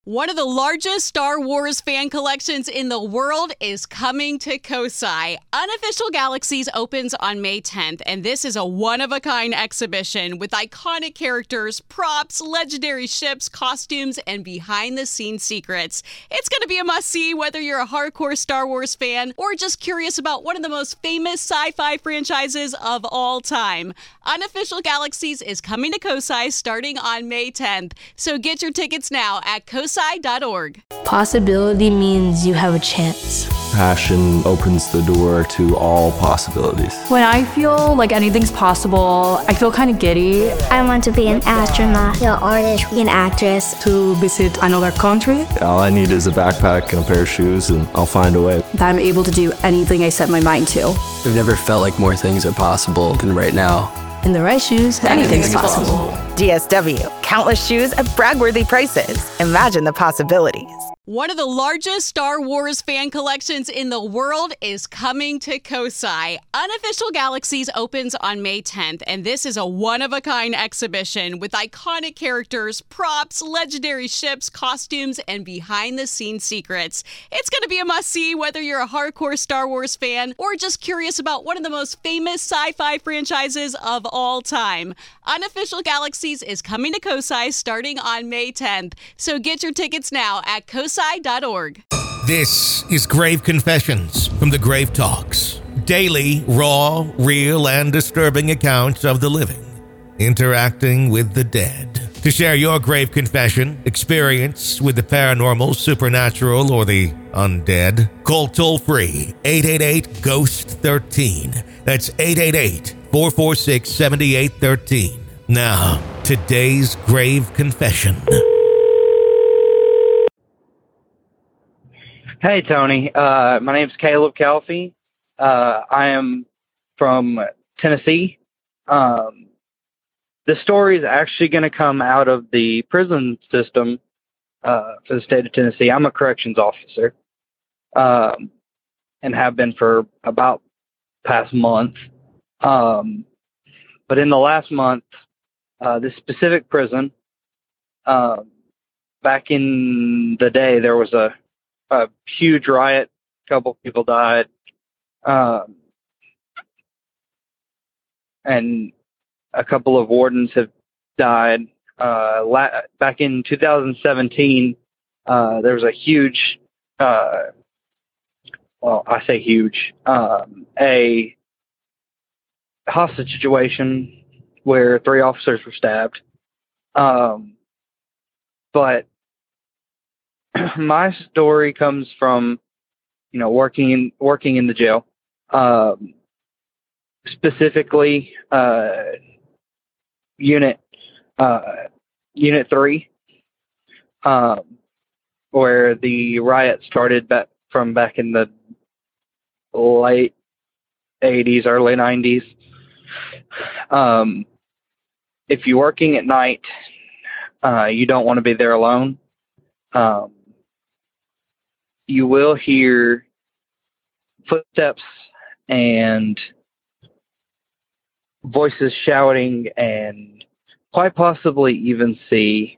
One of the largest Star Wars fan collections in the world is coming to Kosai. Unofficial Galaxies opens on May 10th, and this is a one-of-a-kind exhibition with iconic characters, props, legendary ships, costumes, and behind-the-scenes secrets. It's going to be a must-see whether you're a hardcore Star Wars fan or just curious about one of the most famous sci-fi franchises of all time. Unofficial Galaxies is coming to Kosai starting on May 10th, so get your tickets now at kosai.org. Possibility means you have a chance. Passion opens the door to all possibilities. When I feel like anything's possible, I feel kind of giddy. I want to be an astronaut, an artist, an actress. To visit another country. All I need is a backpack and a pair of shoes, and I'll find a way. That I'm able to do anything I set my mind to. I've never felt like more things are possible than right now. In the right shoes, anything's possible. DSW, countless shoes at brag-worthy prices. Imagine the possibilities. One of the largest Star Wars fan collections in the world is coming to Kosai. Unofficial Galaxies opens on May 10th, and this is a one-of-a-kind exhibition with iconic characters, props, legendary ships, costumes, and behind-the-scenes secrets. It's going to be a must-see whether you're a hardcore Star Wars fan or just curious about one of the most famous sci-fi franchises of all time. Unofficial Galaxies is coming to Kosai starting on May 10th, so get your tickets now at kosai.org. This is Grave Confessions from the Grave Talks. Daily, raw, real, and disturbing accounts of the living, interacting with the dead. To share your grave confession, experience with the paranormal, supernatural, or the undead, call toll-free 888-GHOST-13. That's 888-446-7813. Now, today's grave confession. Hey, Tony. My name's Caleb Calfee. I am from Tennessee. The story is actually going to come out of the prison system for the state of Tennessee. I'm a corrections officer and have been for about past month. But in the last month, this specific prison, back in the day, there was a huge riot. A couple people died. And a couple of wardens have died. Back in 2017, there was a huge, well, I say huge, a hostage situation where 3 officers were stabbed. But my story comes from, working in the jail, specifically Unit 3, where the riot started back in the late 80s, early 90s. If you're working at night, you don't want to be there alone. You will hear footsteps and voices shouting, and quite possibly even see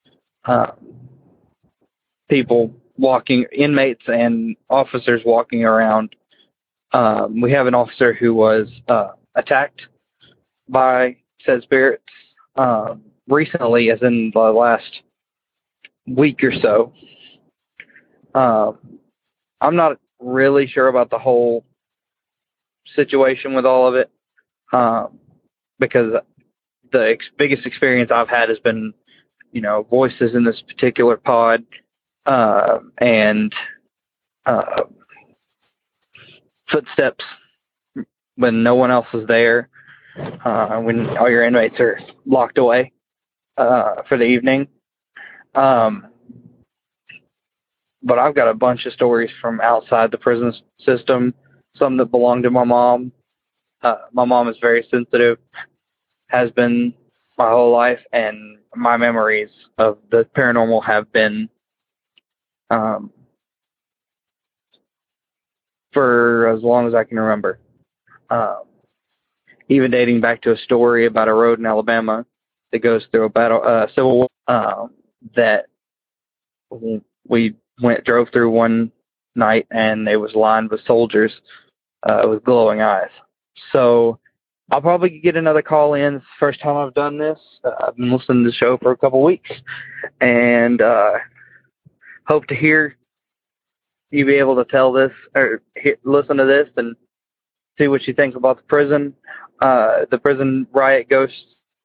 people walking, inmates and officers walking around. We have an officer who was attacked by said spirits recently, as in the last week or so. I'm not really sure about the whole situation with all of it, because the biggest experience I've had has been, voices in this particular pod, and footsteps when no one else is there, when all your inmates are locked away for the evening. But I've got a bunch of stories from outside the prison system, some that belong to my mom. My mom is very sensitive, has been my whole life, and my memories of the paranormal have been for as long as I can remember. Even dating back to a story about a road in Alabama that goes through a civil war that we drove through one night, and it was lined with soldiers with glowing eyes. So I'll probably get another call in. It's the first time I've done this. I've been listening to the show for a couple weeks, and hope to hear you be able to tell this or listen to this and see what you think about the prison riot ghosts.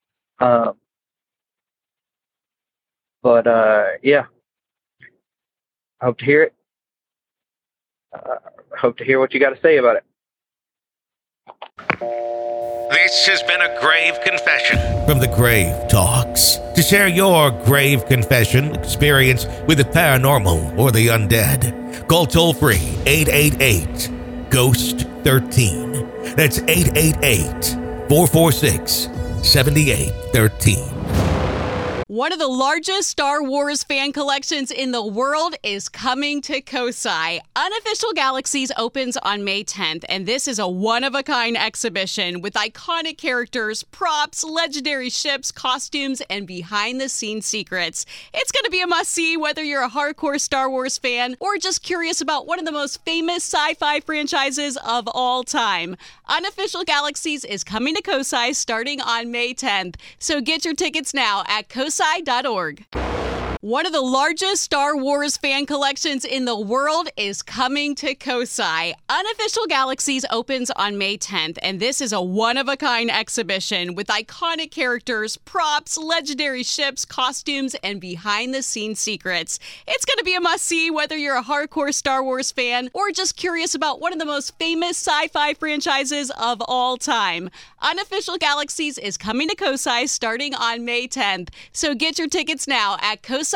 Yeah, hope to hear it. Hope to hear what you got to say about it. This has been a grave confession from the Grave Talks. To share your grave confession experience with the paranormal or the undead, call toll-free 888-GHOST-13. That's 888-446-7813. One of the largest Star Wars fan collections in the world is coming to Kosai. Unofficial Galaxies opens on May 10th, and this is a one-of-a-kind exhibition with iconic characters, props, legendary ships, costumes, and behind-the-scenes secrets. It's going to be a must-see whether you're a hardcore Star Wars fan or just curious about one of the most famous sci-fi franchises of all time. Unofficial Galaxies is coming to Kosai starting on May 10th, so get your tickets now at kosai.org. One of the largest Star Wars fan collections in the world is coming to Kosai. Unofficial Galaxies opens on May 10th, and this is a one-of-a-kind exhibition with iconic characters, props, legendary ships, costumes, and behind-the-scenes secrets. It's going to be a must-see whether you're a hardcore Star Wars fan or just curious about one of the most famous sci-fi franchises of all time. Unofficial Galaxies is coming to Kosai starting on May 10th, so get your tickets now at kosai.org.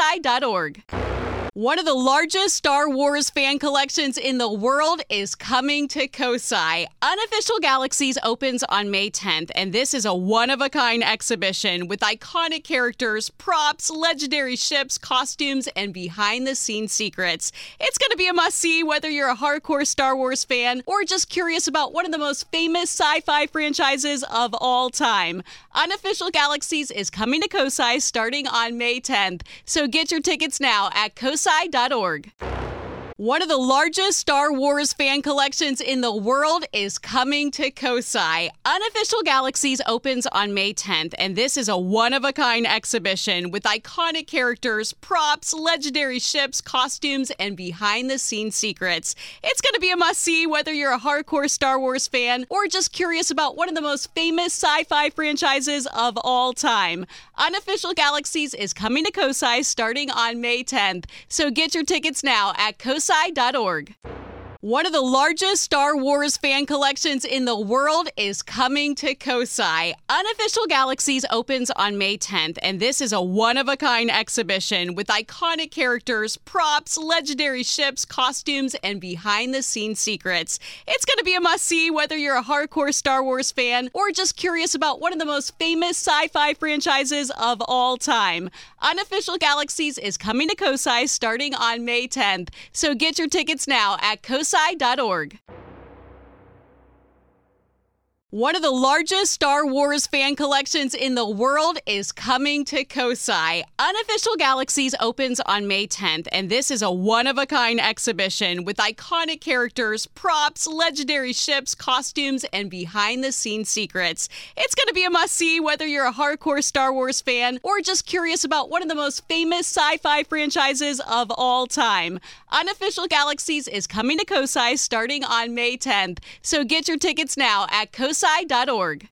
One of the largest Star Wars fan collections in the world is coming to Kosai. Unofficial Galaxies opens on May 10th, and this is a one-of-a-kind exhibition with iconic characters, props, legendary ships, costumes, and behind-the-scenes secrets. It's going to be a must-see whether you're a hardcore Star Wars fan or just curious about one of the most famous sci-fi franchises of all time. Unofficial Galaxies is coming to Kosai starting on May 10th, so get your tickets now at kosai.org. One of the largest Star Wars fan collections in the world is coming to Kosai. Unofficial Galaxies opens on May 10th, and this is a one-of-a-kind exhibition with iconic characters, props, legendary ships, costumes, and behind-the-scenes secrets. It's going to be a must-see whether you're a hardcore Star Wars fan or just curious about one of the most famous sci-fi franchises of all time. Unofficial Galaxies is coming to Kosai starting on May 10th, so get your tickets now at kosai.org. One of the largest Star Wars fan collections in the world is coming to Kosai. Unofficial Galaxies opens on May 10th, and this is a one-of-a-kind exhibition with iconic characters, props, legendary ships, costumes, and behind-the-scenes secrets. It's going to be a must-see whether you're a hardcore Star Wars fan or just curious about one of the most famous sci-fi franchises of all time. Unofficial Galaxies is coming to Kosai starting on May 10th, so get your tickets now at kosai.org. One of the largest Star Wars fan collections in the world is coming to Kosai. Unofficial Galaxies opens on May 10th, and this is a one-of-a-kind exhibition with iconic characters, props, legendary ships, costumes, and behind-the-scenes secrets. It's going to be a must-see whether you're a hardcore Star Wars fan or just curious about one of the most famous sci-fi franchises of all time. Unofficial Galaxies is coming to Kosai starting on May 10th, so get your tickets now at kosai.org.